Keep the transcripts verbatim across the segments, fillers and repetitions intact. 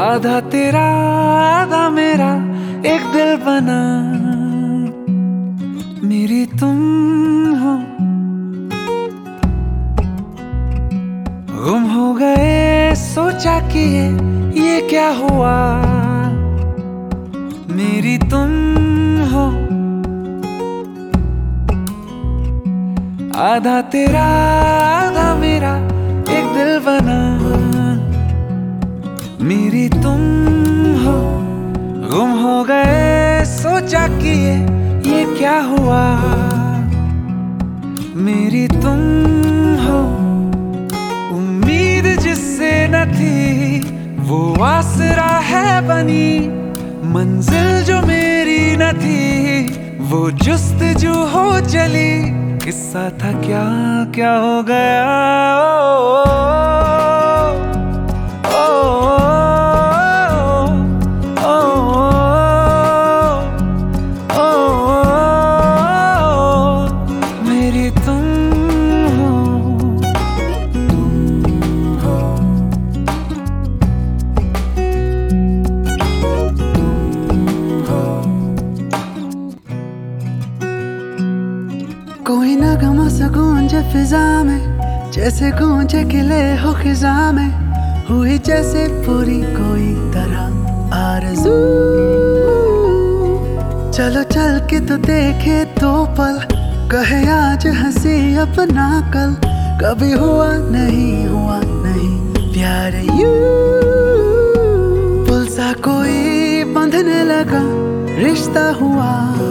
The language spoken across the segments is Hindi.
आधा तेरा आधा मेरा एक दिल बना, मेरी तुम हो। गुम हो गए सोचा कि ये ये क्या हुआ, मेरी तुम हो। आधा तेरा आधा मेरा एक दिल बना, मेरी तुम हो। गुम हो गए सोचा कि ये ये क्या हुआ, मेरी तुम हो। उम्मीद जिससे न थी वो आसरा है बनी, मंजिल जो मेरी न थी वो जुस्तजू हो चली। किस्सा था क्या क्या हो गया, ओ, ओ, ओ, ओ, ओ, मेरी तुम हो, तुम हो, तुम हो। कोई नगमा सा गूंजे फिजा में, जैसे गूंजे किले हो खिजा में, हुई जैसे पूरी कोई तरह आरज़ू। चलो चल के तो देखे तो पल, कहे आज हंसी अपना कल। कभी हुआ नहीं हुआ नहीं प्यार यू, पुल सा कोई बंधने लगा रिश्ता हुआ,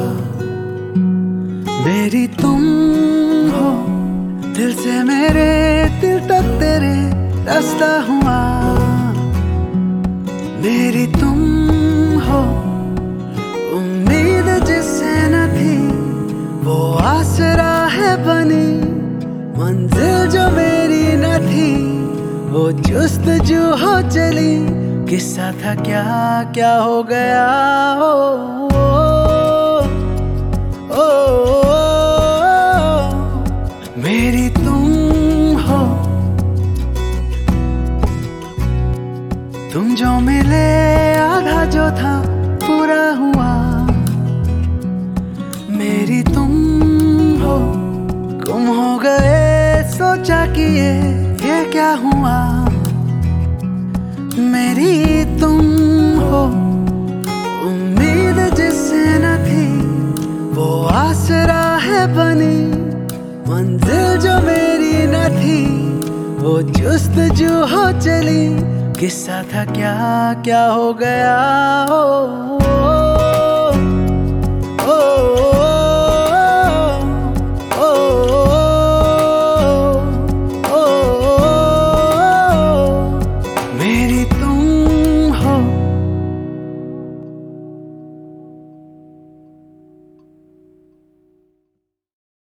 मेरी तुम हो। दिल से मेरे दिल तक तेरे रास्ता हुआ, मेरी तुम हो। उम्मीद जिससे न थी वो आसरा है बनी, मंजिल जो मेरी न थी वो जुस्तजू हो चली। किस्सा था क्या क्या हो गया, ओ, ओ, ओ, मेरी तुम हो। तुम जो मिले आधा जो था पूरा हुआ, मेरी तुम हो। गुम हो गए सोचा कि ये ये क्या हुआ, मेरी तुम हो। उम्मीद जिससे न थी वो आसरा है बनी, मंजिल जो मेरी न थी वो जुस्तजू हो चली। किस्सा था क्या क्या हो गया, ओ, ओ,